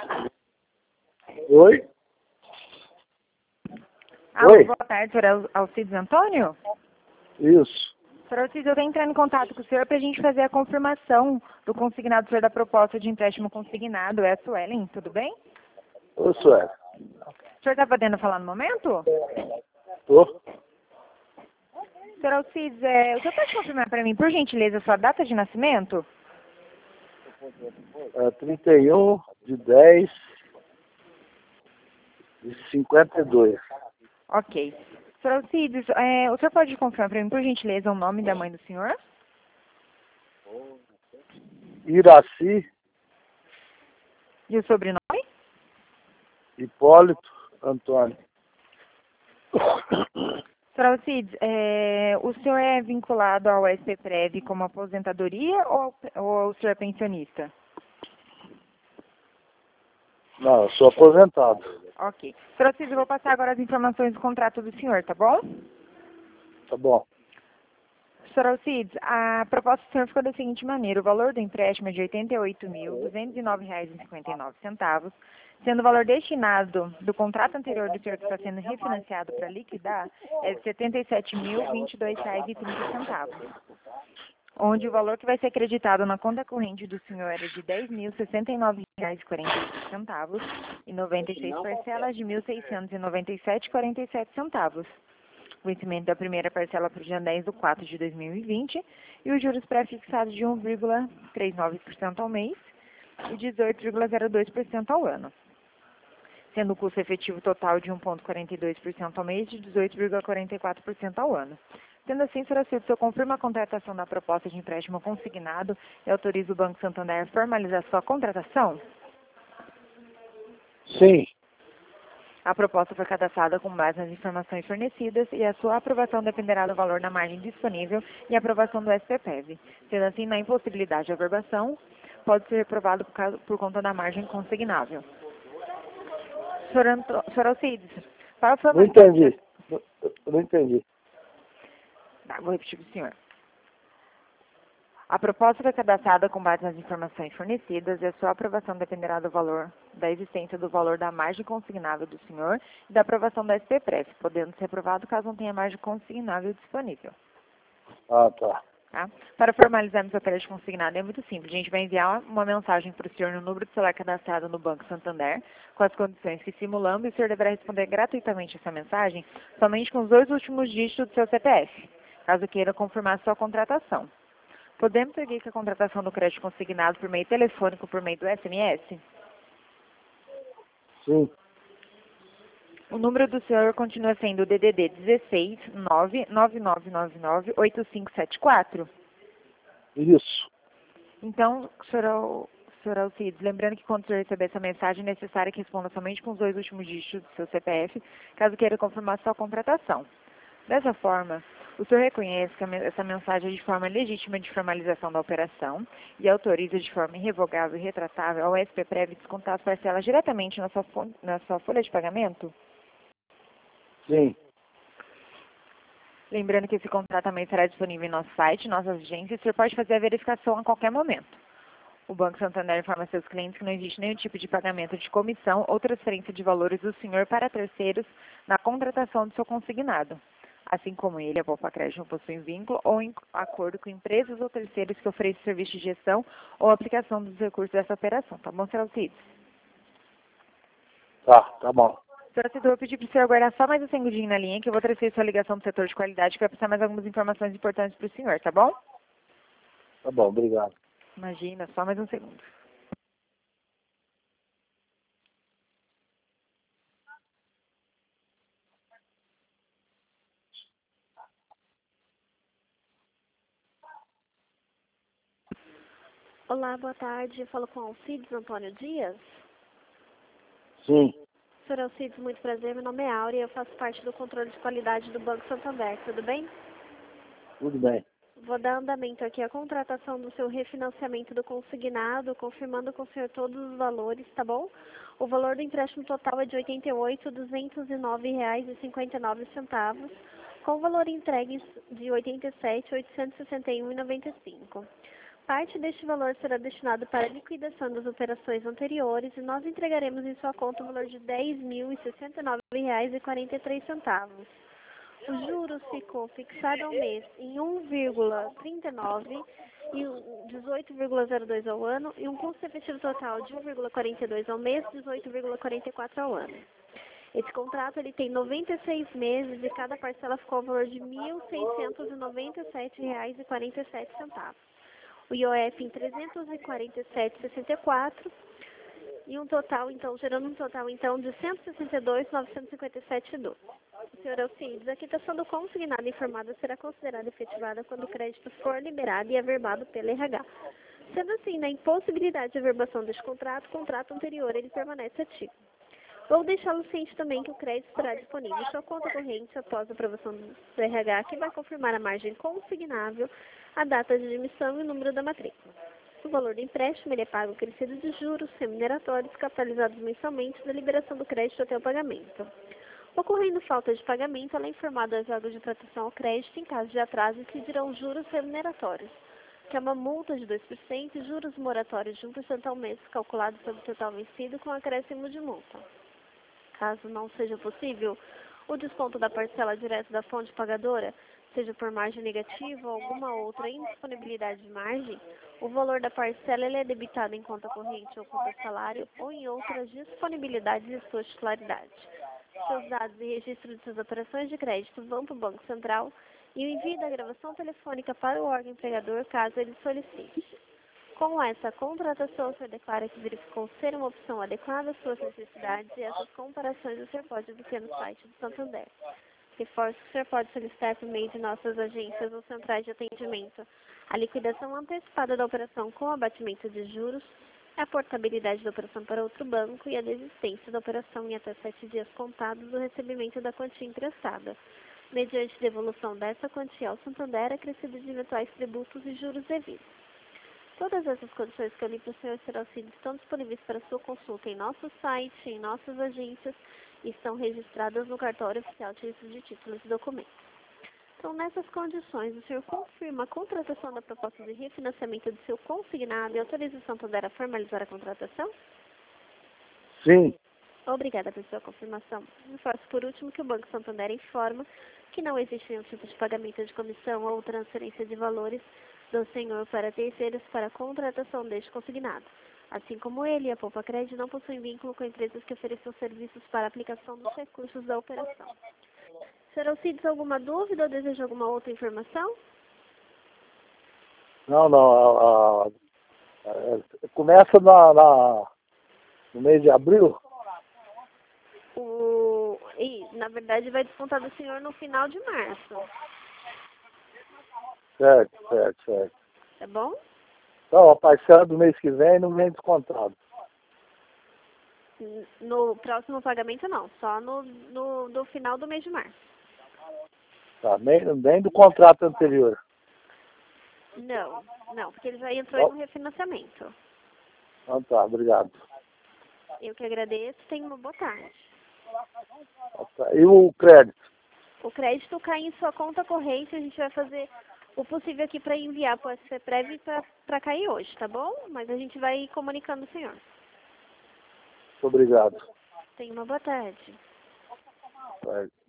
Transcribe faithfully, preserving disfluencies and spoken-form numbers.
Oi? Alô, Oi? boa tarde, senhor Al- Alcides Antônio? Isso. Senhor Alcides, eu estou entrando em contato com o senhor para a gente fazer a confirmação do consignado do senhor da proposta de empréstimo consignado, é a Suelen, tudo bem? Ô, Sueli. O senhor está podendo falar no momento? Tô? Senhor Alcides, é, o senhor pode confirmar para mim, por gentileza, a sua data de nascimento? É trinta e um de dez de cinquenta e dois. Ok. Senhor Alcides, é, o senhor pode confirmar para mim, por gentileza, o nome da mãe do senhor? Iraci E o sobrenome? Hipólito Antônio. Senhor Alcides, é, o senhor é vinculado ao S P Prev como aposentadoria ou, ou o senhor é pensionista? Não, eu sou aposentado. Ok. Senhor Alcides, eu vou passar agora as informações do contrato do senhor, tá bom? Tá bom. Senhor Alcides, a proposta do senhor ficou da seguinte maneira: o valor do empréstimo é de oitenta e oito mil, duzentos e nove reais e cinquenta e nove centavos, sendo o valor destinado do contrato anterior do senhor que está sendo refinanciado para liquidar é de setenta e sete mil, vinte e dois reais e trinta centavos, onde o valor que vai ser acreditado na conta corrente do senhor é de dez mil, sessenta e nove reais e quarenta e cinco centavos e noventa e seis parcelas de mil seiscentos e noventa e sete reais e quarenta e sete centavos. O vencimento da primeira parcela para o dia dez de quatro de dois mil e vinte e os juros pré-fixados de um vírgula trinta e nove por cento ao mês e dezoito vírgula zero dois por cento ao ano, sendo o custo efetivo total de um vírgula quarenta e dois por cento ao mês e dezoito vírgula quarenta e quatro por cento ao ano. Sendo assim, senhor Alcides, o senhor confirma a contratação da proposta de empréstimo consignado e autoriza o Banco Santander a formalizar sua contratação? Sim. A proposta foi cadastrada com base nas informações fornecidas e a sua aprovação dependerá do valor da margem disponível e aprovação do S P P E V. Sendo assim, na impossibilidade de averbação, pode ser reprovado por, causa, por conta da margem consignável. Senhor, Anto, senhor Alcides, para o Não formalizar... entendi. Não, não entendi. Tá, vou repetir para o senhor. A proposta foi cadastrada com base nas informações fornecidas e a sua aprovação dependerá do valor, da existência do valor da margem consignável do senhor e da aprovação da S P P R E F, podendo ser aprovado caso não tenha margem consignável disponível. Ah, tá. Tá? Para formalizarmos o empréstimo consignado é muito simples. A gente vai enviar uma mensagem para o senhor no número de celular cadastrado no Banco Santander, com as condições que simulamos, e o senhor deverá responder gratuitamente essa mensagem somente com os dois últimos dígitos do seu C P F, caso queira confirmar sua contratação. Podemos seguir com a contratação do crédito consignado por meio telefônico, por meio do S M S? Sim. O número do senhor continua sendo o D D D dezesseis, nove nove nove nove nove, oito cinco sete quatro. Isso. Então, senhor, Al- senhor Alcides, lembrando que quando o senhor receber essa mensagem, é necessário que responda somente com os dois últimos dígitos do seu C P F, caso queira confirmar sua contratação. Dessa forma, o senhor reconhece que a men- essa mensagem é de forma legítima de formalização da operação e autoriza de forma irrevogável e retratável ao S P P R E V descontar as parcelas diretamente na sua, fon- na sua folha de pagamento? Sim. Lembrando que esse contrato também será disponível em nosso site, nossas agências, e o senhor pode fazer a verificação a qualquer momento. O Banco Santander informa seus clientes que não existe nenhum tipo de pagamento de comissão ou transferência de valores do senhor para terceiros na contratação do seu consignado. Assim como ele, a Volpa Crédito não possui vínculo ou em acordo com empresas ou terceiros que oferecem serviço de gestão ou aplicação dos recursos dessa operação. Tá bom, senhor Alcides? Tá, tá bom. Senhor Alcides, eu vou pedir para o senhor aguardar só mais um segundinho na linha, que eu vou transferir sua ligação do setor de qualidade, que vai passar mais algumas informações importantes para o senhor, tá bom? Tá bom, obrigado. Imagina, só mais um segundo. Olá, boa tarde. Falo com Alcides Antônio Dias. Sim. Senhor Alcides, muito prazer. Meu nome é Áurea e eu faço parte do controle de qualidade do Banco Santander. Tudo bem? Tudo bem. Vou dar andamento aqui à contratação do seu refinanciamento do consignado, confirmando com o senhor todos os valores, tá bom? O valor do empréstimo total é de oitenta e oito mil, duzentos e nove reais e cinquenta e nove centavos, com o valor entregue de oitenta e sete mil, oitocentos e sessenta e um reais e noventa e cinco centavos. Parte deste valor será destinado para a liquidação das operações anteriores e nós entregaremos em sua conta o valor de dez mil e sessenta e nove reais e quarenta e três centavos. O juros ficou fixado ao mês em um vírgula trinta e nove e dezoito vírgula zero dois ao ano e um custo efetivo total de um vírgula quarenta e dois ao mês, dezoito vírgula quarenta e quatro ao ano. Esse contrato ele tem noventa e seis meses e cada parcela ficou ao valor de mil seiscentos e noventa e sete reais e quarenta e sete centavos. O I O F em trezentos e quarenta e sete vírgula sessenta e quatro e um total, então, gerando um total, então, de cento e sessenta e dois mil novecentos e cinquenta e sete vírgula doze. Senhor Alcides, a quitação do consignado informado será considerada efetivada quando o crédito for liberado e averbado pelo R H. Sendo assim, na impossibilidade de averbação deste contrato, o contrato anterior ele permanece ativo. Vou deixá-lo ciente também que o crédito estará disponível em sua conta corrente após a aprovação do R H, que vai confirmar a margem consignável, a data de emissão e o número da matrícula. O valor do empréstimo ele é pago crescido de juros remuneratórios capitalizados mensalmente da liberação do crédito até o pagamento. Ocorrendo falta de pagamento, ela é informada aos órgãos de proteção ao crédito em caso de atraso e pedirão juros remuneratórios, que é uma multa de dois por cento e juros moratórios de um por cento ao mês, calculado sobre o total vencido com acréscimo de multa. Caso não seja possível, o desconto da parcela direta da fonte pagadora, seja por margem negativa ou alguma outra indisponibilidade de margem, o valor da parcela ele é debitado em conta corrente ou conta salário ou em outras disponibilidades de sua titularidade. Seus dados e registro de suas operações de crédito vão para o Banco Central e o envio da gravação telefônica para o órgão empregador caso ele solicite. Com essa contratação, o senhor declara que verificou ser uma opção adequada às suas necessidades e essas comparações o senhor pode obter no site do Santander. Reforço que o senhor pode solicitar por meio de nossas agências ou centrais de atendimento a liquidação antecipada da operação com abatimento de juros, a portabilidade da operação para outro banco e a desistência da operação em até sete dias contados do recebimento da quantia emprestada, mediante devolução dessa quantia ao Santander acrescida de eventuais tributos e juros devidos. Todas essas condições que eu li para o senhor Sr. Alcides estão disponíveis para sua consulta em nosso site, em nossas agências e estão registradas no cartório oficial de registro de títulos e documentos. Então, nessas condições, o senhor confirma a contratação da proposta de refinanciamento do seu consignado e autoriza o Santander a formalizar a contratação? Sim. Obrigada pela sua confirmação. Reforço por último que o Banco Santander informa que não existe nenhum tipo de pagamento de comissão ou transferência de valores do senhor para terceiros para a contratação deste consignado. Assim como ele e a Poupa Crédito não possuem vínculo com empresas que ofereçam serviços para a aplicação dos recursos da operação. senhor Alcides, alguma dúvida ou deseja alguma outra informação? Não, não. A, a, a, começa na, na, no mês de abril? O, e, na verdade, vai descontar do senhor no final de março. Certo, certo, certo. Tá bom? Então, a parcela do mês que vem não vem descontado. No próximo pagamento, não. Só no, no, no final do mês de março. Tá, nem, nem do contrato anterior. Não, não, porque ele já entrou em um refinanciamento. Então tá, obrigado. Eu que agradeço. Tenha uma boa tarde. Tá, e o crédito? O crédito cai em sua conta corrente. A gente vai fazer o possível aqui para enviar para o S C Prev para cair hoje, tá bom? Mas a gente vai comunicando o senhor. Obrigado. Tenha uma boa tarde. Certo.